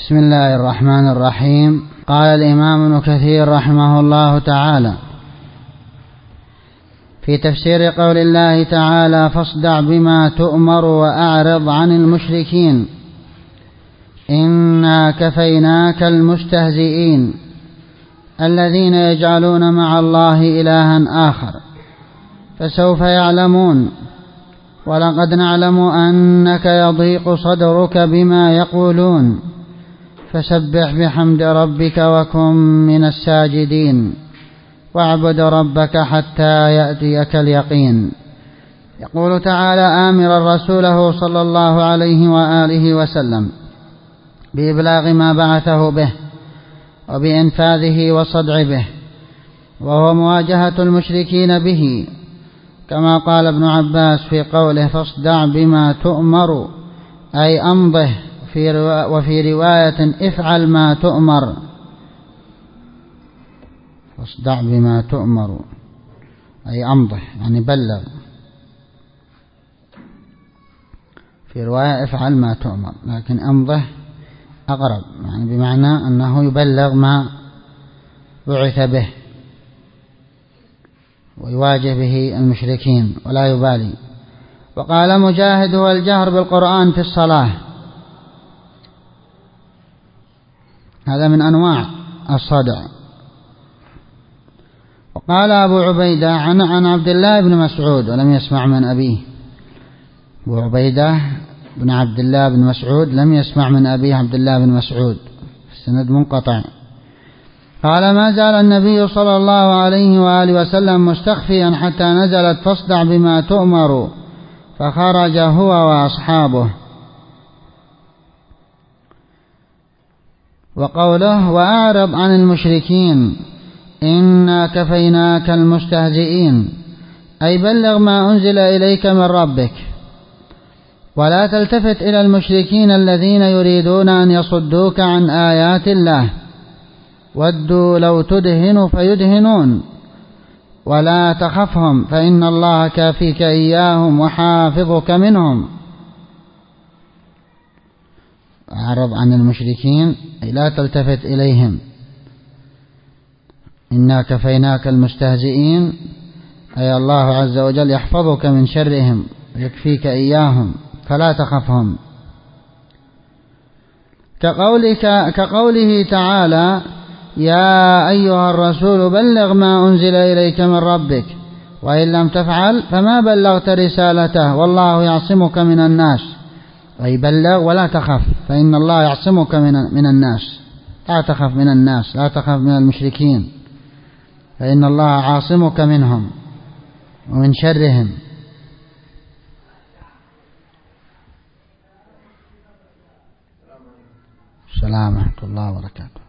بسم الله الرحمن الرحيم. قال الإمام ابن كثير رحمه الله تعالى في تفسير قول الله تعالى: فاصدع بما تؤمر وأعرض عن المشركين إنا كفيناك المستهزئين الذين يجعلون مع الله إلها آخر فسوف يعلمون ولقد نعلم أنك يضيق صدرك بما يقولون فسبح بحمد ربك وكن من الساجدين واعبد ربك حتى يأتيك اليقين. يقول تعالى آمرا رسوله صلى الله عليه وآله وسلم بإبلاغ ما بعثه به وبإنفاذه وصدع به، وهو مواجهة المشركين به، كما قال ابن عباس في قوله: فاصدع بما تؤمر أي أمضه، وفي رواية افعل ما تؤمر. فاصدع بما تؤمر أي أمضه يعني بلغ، في رواية افعل ما تؤمر، لكن أمضه أقرب، يعني بمعنى أنه يبلغ ما بعث به ويواجه به المشركين ولا يبالي. وقال مجاهد: هو الجهر بالقرآن في الصلاة، هذا من أنواع الصدع. وقال أبو عبيدة عن عبد الله بن مسعود ولم يسمع من أبيه، أبو عبيدة بن عبد الله بن مسعود لم يسمع من أبيه عبد الله بن مسعود، السند منقطع. قال: ما زال النبي صلى الله عليه وآله وسلم مستخفيا حتى نزلت فاصدع بما تؤمر، فخرج هو وأصحابه. وقوله: وأعرض عن المشركين إنا كفيناك المستهزئين، أي بلغ ما أنزل إليك من ربك ولا تلتفت إلى المشركين الذين يريدون أن يصدوك عن آيات الله، ودوا لو تدهن فيدهنون، ولا تخفهم فإن الله كافيك إياهم وحافظك منهم. أعرض عن المشركين أي لا تلتفت إليهم. إنا كفيناك المستهزئين أي الله عز وجل يحفظك من شرهم ويكفيك إياهم فلا تخفهم. كقوله تعالى: يا أيها الرسول بلغ ما أنزل إليك من ربك وإن لم تفعل فما بلغت رسالته والله يعصمك من الناس، أي بلغ ولا تخف فإن الله يعصمك من الناس، لا تخف من الناس، لا تخف من المشركين، فإن الله عاصمك منهم ومن شرهم. السلام ورحمة الله وبركاته.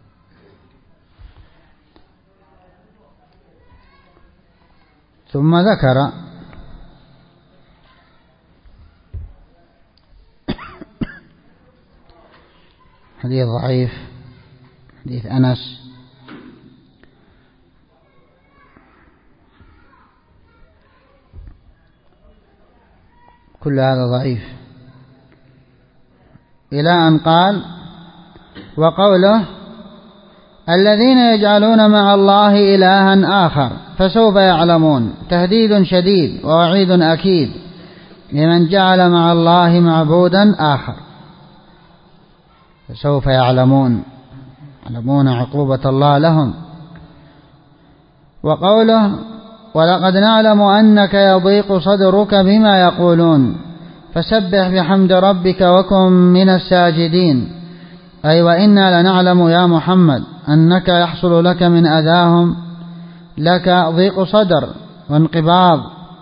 ثم ذكر حديث ضعيف، حديث أنس، كل هذا ضعيف، إلى أن قال: وقوله: الذين يجعلون مع الله إلها آخر فسوف يعلمون، تهديد شديد ووعيد أكيد لمن جعل مع الله معبودا آخر، فسوف يعلمون عقوبة الله لهم. وقوله: ولقد نعلم أنك يضيق صدرك بما يقولون فسبح بحمد ربك وكن من الساجدين، أي وإنا لنعلم يا محمد أنك يحصل لك من أذاهم لك ضيق صدر وانقباض،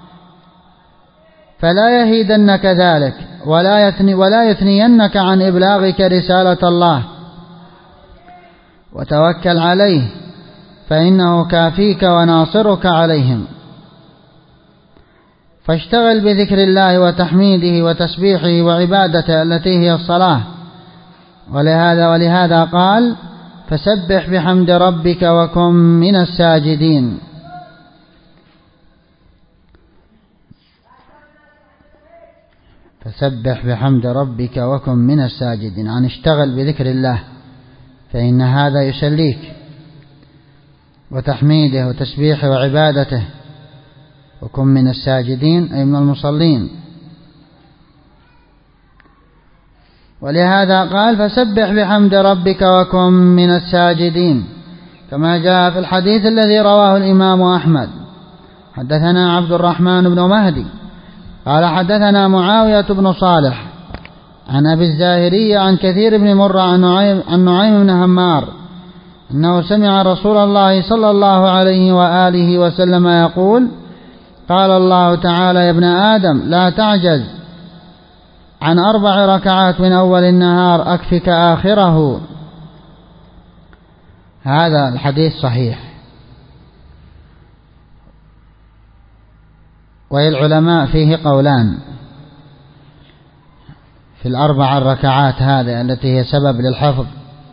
فلا يهيدنك ذلك ولا يثنينك عن إبلاغك رسالة الله، وتوكل عليه فإنه كافيك وناصرك عليهم. فاشتغل بذكر الله وتحميده وتسبيحه وعبادته التي هي الصلاة، ولهذا قال: فسبح بحمد ربك وكن من الساجدين. فسبح بحمد ربك وكن من الساجدين، يعني اشتغل بذكر الله فإن هذا يسليك وتحميده وتسبيحه وعبادته، وكن من الساجدين أي من المصلين. ولهذا قال فسبح بحمد ربك وكن من الساجدين، كما جاء في الحديث الذي رواه الإمام أحمد. حدثنا عبد الرحمن بن مهدي قال حدثنا معاوية بن صالح عن أبي الزاهري عن كثير بن مرة عن نعيم بن همار أنه سمع رسول الله صلى الله عليه وآله وسلم يقول قال الله تعالى يا ابن آدم لا تعجز عن 4 ركعات من أول النهار أكفك آخره. هذا الحديث صحيح. والعلماء فيه قولان في 4 ركعات هذه التي هي سبب للحفظ،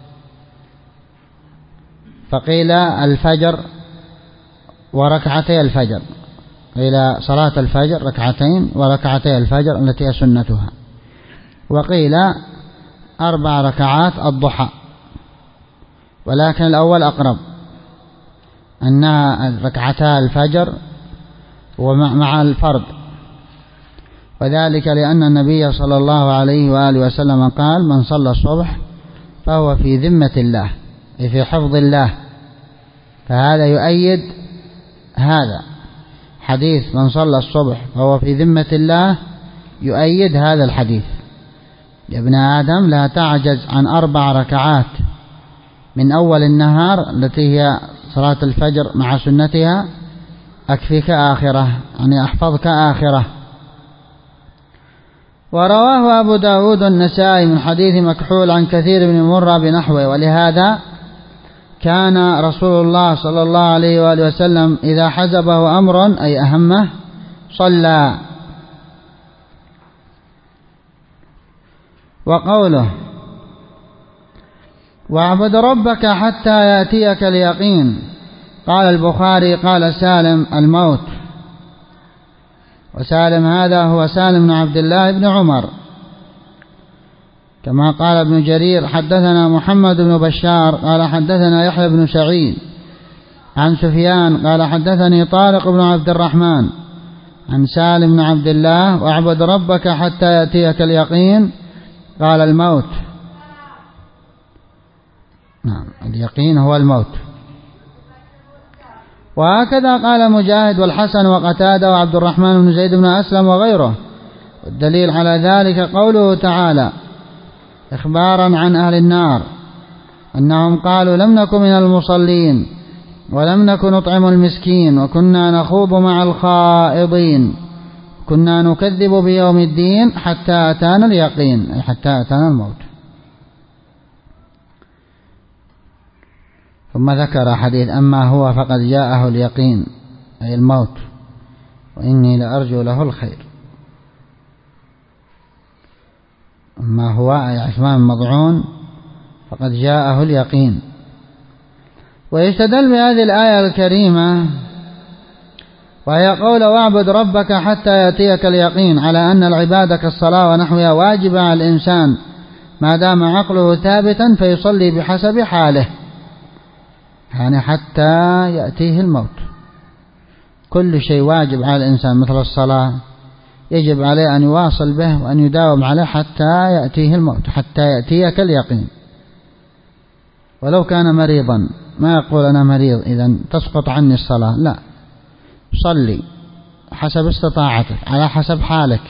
فقيل الفجر وركعتي الفجر، قيل صلاة الفجر 2 وركعتي الفجر التي هي سنتها، وقيل 4 ركعات الضحى، ولكن الأول أقرب أنها ركعتا الفجر ومع الفرض، وذلك لأن النبي صلى الله عليه وآله وسلم قال من صلى الصبح فهو في ذمة الله أي في حفظ الله، فهذا يؤيد هذا حديث من صلى الصبح فهو في ذمة الله، يؤيد هذا الحديث يا ابن آدم لا تعجز عن 4 ركعات من أول النهار التي هي صلاة الفجر مع سنتها أكفيك آخرة، يعني أحفظك آخرة. ورواه أبو داود النسائي من حديث مكحول عن كثير بن مرة بنحوه. ولهذا كان رسول الله صلى الله عليه وآله وسلم إذا حزبه أمر أي أهمه صلى. وقوله واعبد ربك حتى يأتيك اليقين، قال البخاري قال سالم الموت، وسالم هذا هو سالم بن عبد الله بن عمر، كما قال ابن جرير حدثنا محمد بن بشار قال حدثنا يحيى بن سعيد عن سفيان قال حدثني طارق بن عبد الرحمن عن سالم بن عبد الله واعبد ربك حتى يأتيك اليقين قال الموت. نعم اليقين هو الموت. وهكذا قال مجاهد والحسن وقتادة وعبد الرحمن بن زيد بن أسلم وغيره. والدليل على ذلك قوله تعالى إخبارا عن أهل النار أنهم قالوا لم نكن من المصلين ولم نكن نطعم المسكين وكنا نخوض مع الخائضين كنا نكذب بيوم الدين حتى أتانا اليقين أي حتى أتانا الموت. ثم ذكر حديث أما هو فقد جاءه اليقين أي الموت وإني لأرجو له الخير. أما هو أي عثمان مضعون فقد جاءه اليقين. ويستدل بهذه الآية الكريمة وهي قول واعبد ربك حتى يأتيك اليقين على أن العبادة كالصلاة ونحوها واجبة على الإنسان ما دام عقله ثابتا فيصلي بحسب حاله، يعني حتى يأتيه الموت. كل شيء واجب على الإنسان مثل الصلاة يجب عليه أن يواصل به وأن يداوم عليه حتى يأتيه الموت، حتى يأتيك اليقين. ولو كان مريضا ما يقول أنا مريض إذن تسقط عني الصلاة، لا، صلي حسب استطاعتك على حسب حالك.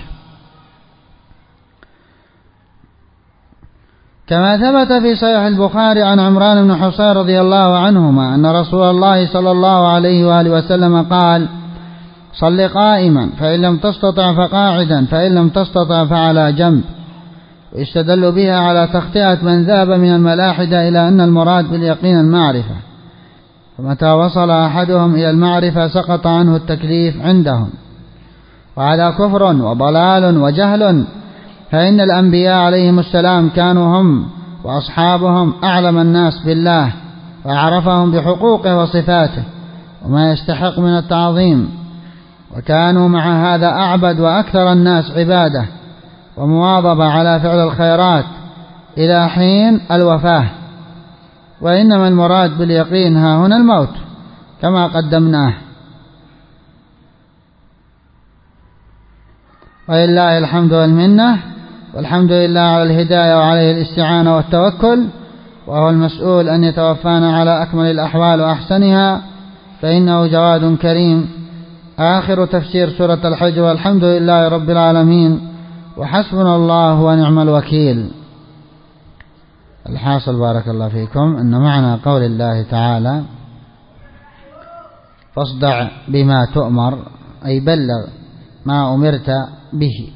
كما ثبت في صحيح البخاري عن عمران بن حصين رضي الله عنهما أن رسول الله صلى الله عليه وآله وسلم قال صل قائما فإن لم تستطع فقاعدا فإن لم تستطع فعلى جنب. ويستدل بها على تخطئة من ذهب من الملاحدة إلى أن المراد باليقين المعرفة، فمتى وصل أحدهم إلى المعرفة سقط عنه التكليف عندهم، وهذا كفر وضلال وجهل، فإن الأنبياء عليهم السلام كانوا هم وأصحابهم أعلم الناس بالله وأعرفهم بحقوقه وصفاته وما يستحق من التعظيم، وكانوا مع هذا أعبد وأكثر الناس عبادة ومواظبة على فعل الخيرات إلى حين الوفاة. وإنما المراد باليقين ها هنا الموت كما قدمناه. ولله الحمد والمنة، والحمد لله على الهداية وعليه الاستعانة والتوكل، وهو المسؤول أن يتوفانا على أكمل الأحوال وأحسنها، فإنه جواد كريم. آخر تفسير سورة الحج، والحمد لله رب العالمين وحسبنا الله ونعم الوكيل. الحاصل بارك الله فيكم أن معنى قول الله تعالى فاصدع بما تؤمر، أي بلغ ما أمرت به،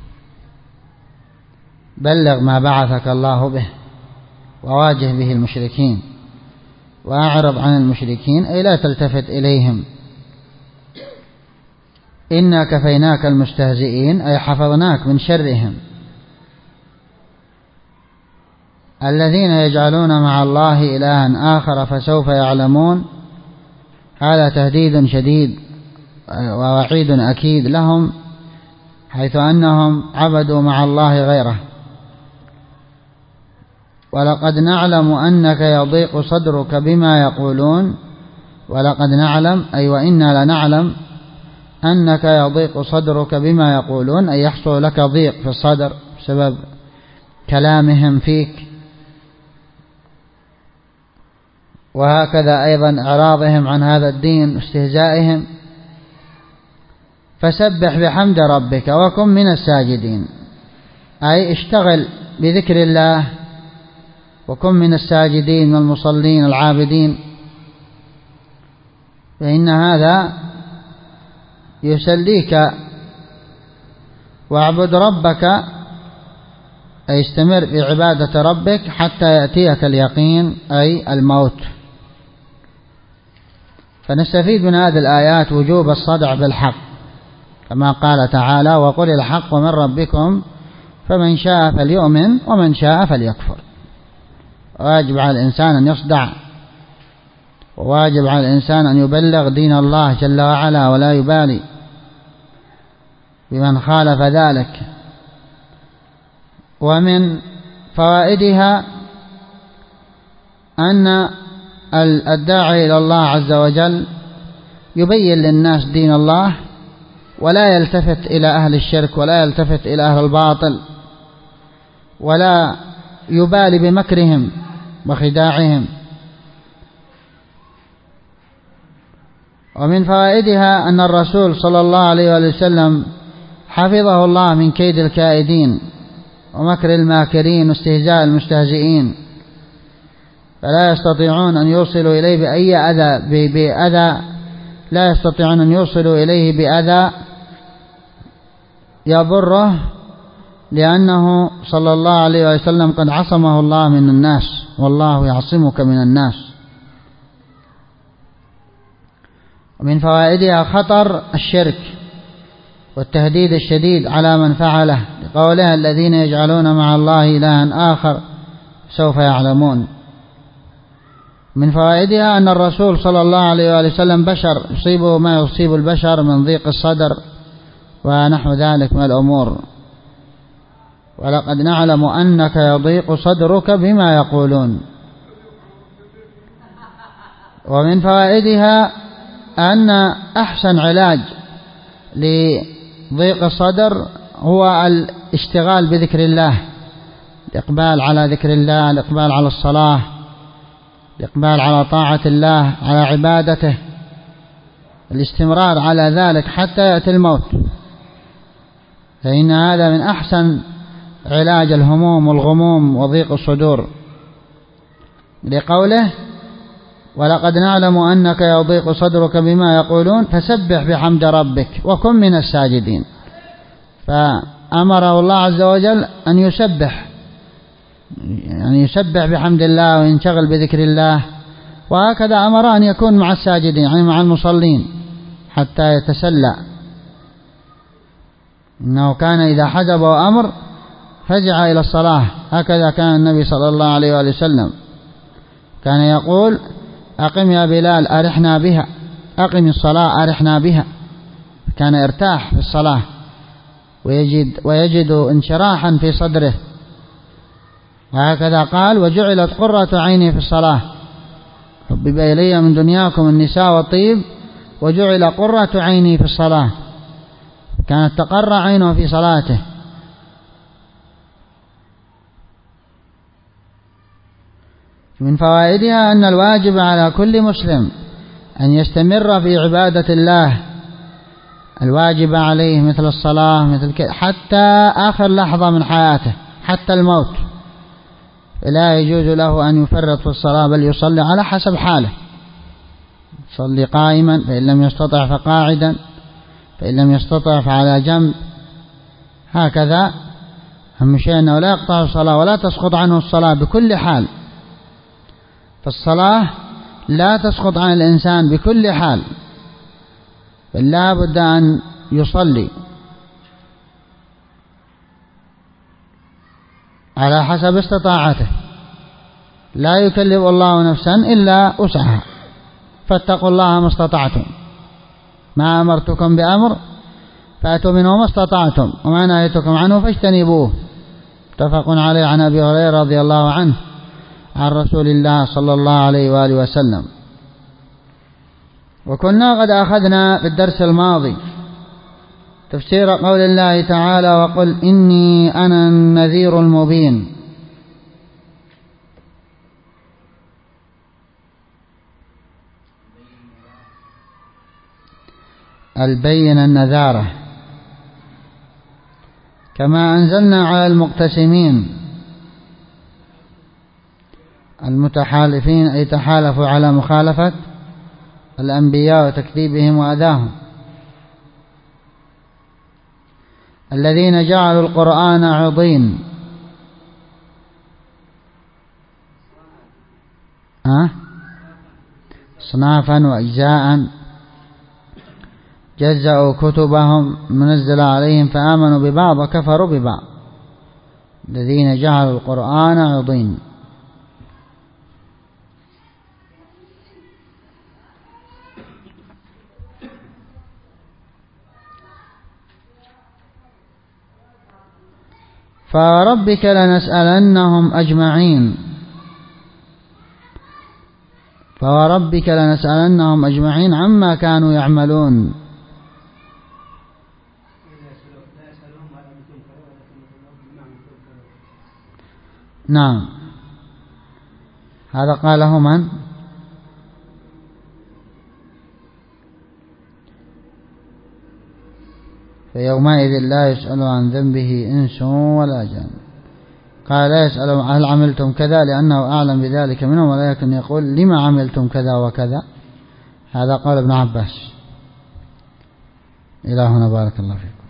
بلغ ما بعثك الله به، وواجه به المشركين، وأعرض عن المشركين أي لا تلتفت إليهم. إنا كفيناك المستهزئين أي حفظناك من شرهم، الذين يجعلون مع الله إلها آخر فسوف يعلمون. هذا تهديد شديد ووعيد أكيد لهم، حيث أنهم عبدوا مع الله غيره. ولقد نعلم أنك يضيق صدرك بما يقولون، ولقد نعلم أي وإنا لنعلم أنك يضيق صدرك بما يقولون، أي يحصل لك ضيق في الصدر بسبب كلامهم فيك، وهكذا أيضا إعراضهم عن هذا الدين واستهزائهم. فسبح بحمد ربك وكن من الساجدين، أي اشتغل بذكر الله وكن من الساجدين والمصلين العابدين، فإن هذا يسليك. واعبد ربك أي استمر في عبادة ربك حتى يأتيك اليقين أي الموت. فنستفيد من هذه الآيات وجوب الصدع بالحق، كما قال تعالى وقل الحق من ربكم فمن شاء فليؤمن ومن شاء فليكفر. واجب على الإنسان أن يصدع، وواجب على الإنسان أن يبلغ دين الله جل وعلا ولا يبالي بمن خالف ذلك. ومن فوائدها أن الداعي إلى الله عز وجل يبين للناس دين الله، ولا يلتفت إلى أهل الشرك ولا يلتفت إلى أهل الباطل، ولا يبالي بمكرهم وخداعهم. ومن فوائدها أن الرسول صلى الله عليه وسلم حفظه الله من كيد الكائدين ومكر الماكرين واستهزاء المستهزئين، فلا يستطيعون أن يوصلوا إليه بأذى لا يستطيعون أن يوصلوا إليه بأذى يضره، لأنه صلى الله عليه وسلم قد عصمه الله من الناس، والله يعصمك من الناس. ومن فوائدها خطر الشرك والتهديد الشديد على من فعله، لقولها الذين يجعلون مع الله إلها آخر سوف يعلمون. من فوائدها أن الرسول صلى الله عليه وسلم بشر يصيبه ما يصيب البشر من ضيق الصدر ونحو ذلك من الأمور، ولقد نعلم أنك يضيق صدرك بما يقولون. ومن فوائدها أن أحسن علاج لضيق الصدر هو الاشتغال بذكر الله، الإقبال على ذكر الله، الإقبال على الصلاة، الإقبال على طاعة الله، على عبادته، الاستمرار على ذلك حتى يأتي الموت، فإن هذا من أحسن علاج الهموم والغموم وضيق الصدور، لقوله ولقد نعلم أنك يضيق صدرك بما يقولون فسبح بحمد ربك وكن من الساجدين. فأمره الله عز وجل أن يسبح، يعني يسبح بحمد الله وينشغل بذكر الله، وهكذا أمر أن يكون مع الساجدين يعني مع المصلين حتى يتسلى. إنه كان إذا حجبه أمر فزع إلى الصلاة، هكذا كان النبي صلى الله عليه وسلم كان يقول أقم يا بلال أرحنا بها، أقم الصلاة أرحنا بها. كان يرتاح في الصلاة ويجد انشراحا في صدره. وهكذا قال وجعلت قرة عيني في الصلاة، حبب إلي من دنياكم النساء والطيب وجعل قرة عيني في الصلاة، كانت تقر عينه في صلاته. من فوائدها أن الواجب على كل مسلم أن يستمر في عبادة الله الواجب عليه مثل الصلاة حتى آخر لحظة من حياته، حتى الموت لا يجوز له أن يفرط في الصلاة، بل يصلي على حسب حاله، يصلي قائما، فإن لم يستطع فقاعدا، فإن لم يستطع فعلى جنب، هكذا. أهم شيء أنه لا يقطع الصلاة ولا تسقط عنه الصلاة بكل حال، فالصلاة لا تسقط عن الإنسان بكل حال، بل لا بد أن يصلي على حسب استطاعته، لا يكلف الله نفسا إلا وسعها، فاتقوا الله ما استطعتم، ما أمرتكم بأمر فأتوا منه ما استطعتم وما نهيتكم عنه فاجتنبوه. متفق عليه عن أبي هريرة رضي الله عنه عن رسول الله صلى الله عليه وآله وسلم. وكنا قد أخذنا في الدرس الماضي تفسير قول الله تعالى وقل إني أنا النذير المبين. البين النذارة، كما أنزلنا على المقتسمين المتحالفين، أي تحالفوا على مخالفة الأنبياء وتكذيبهم وأذاهم، الذين جعلوا القرآن عضين، صنافا وأجزاء، جزأوا كتبهم منزل عليهم فآمنوا ببعض وكفروا ببعض، الذين جعلوا القرآن عضين. فوربك لنسألنهم أجمعين، فوربك لنسألنهم أجمعين عما كانوا يعملون. نعم، هذا قاله من؟ فيومئذ لا يسأل عن ذنبه إنس ولا جان. قال لا يسأل هل عملتم كذا لأنه أعلم بذلك منهم، ولكن يقول لما عملتم كذا وكذا. هذا قال ابن عباس. إلى هنا بارك الله فيكم.